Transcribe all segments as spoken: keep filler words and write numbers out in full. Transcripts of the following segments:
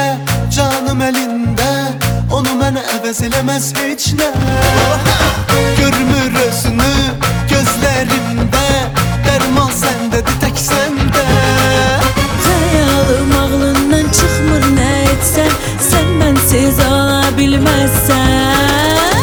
canım elinde, onu mənə əvəz eləməz heç nə. Görmür özünü gözlərimdə, dərman səndədir, tək səndə. Xəyalım ağlından çıxmır, nə etsən sən mənsiz ola bilməzsən.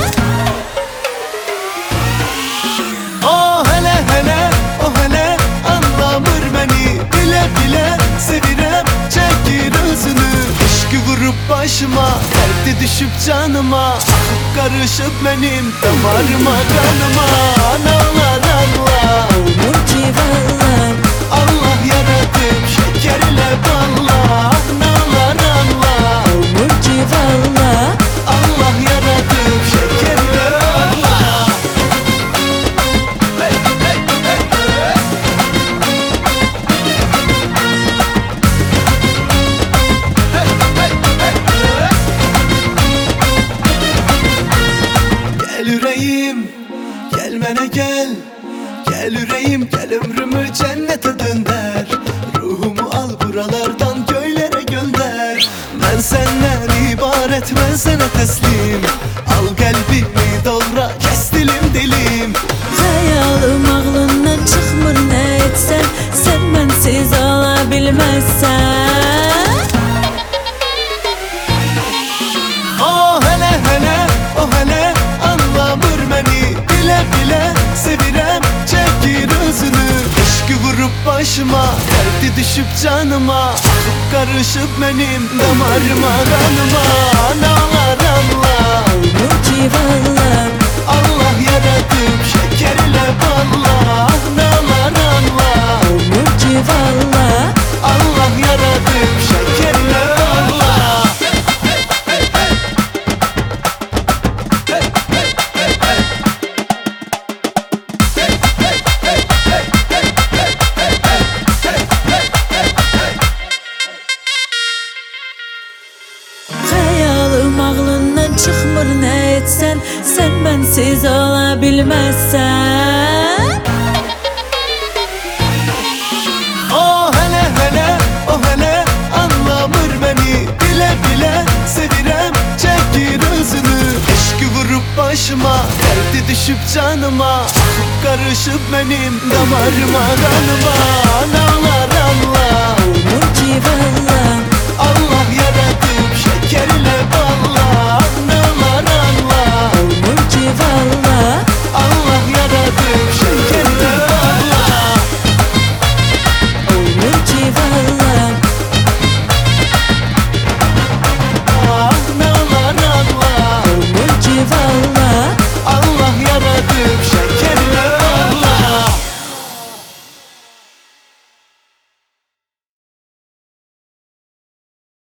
O hələ hələ, o hələ anlamır məni, bilə bilə sevirəm, çəkir özünü. Eşqi vurub başıma, dərdi düşüb canıma, axıb qarışıb mənim damarıma, qanıma. Analar Allah, Olmur ki vallah, Allah yaradıb şəkər ilə balla. Analar Allah, olmur ki vallah. Allah yaradıb şəkər ilə balla. Gel ürəyim, gel mənə gəl. Gel ürəyim, gəl ömrümü cənnətə döndər. Ruhumu al buralardan göylərə göndər. Mən səndən ibarət, mən sənə təslim. Al qəlbimi doğra, kəs dilim dilim. Xəyalım ağlından çıxmır, nə etsən sən mənsiz ola bilməzsən. O hələ hələ, o hələ anlamır məni, bilə bilə sevirəm, çəkir özünü. Eşqi vurub başıma, dərdi düşüb canıma, axıb qarışıb mənim damarıma, qanıma. Analar Allah, Olmur ki vallah, Allah yaradıb şəkər ilə balla. Analar Allah, olmur ki vallah. Allah yaradıb şəkər ilə balla. Xəyalım ağlından çıxmır, nə etsən sən mənsiz ola bilməzsən. O hələ hələ, o hələ anlamır məni, bilə bilə sevirəm, çəkir özünü. Eşqi vurub başıma, dərdi düşüb canıma, axıb qarışıb mənim damarıma, qanıma.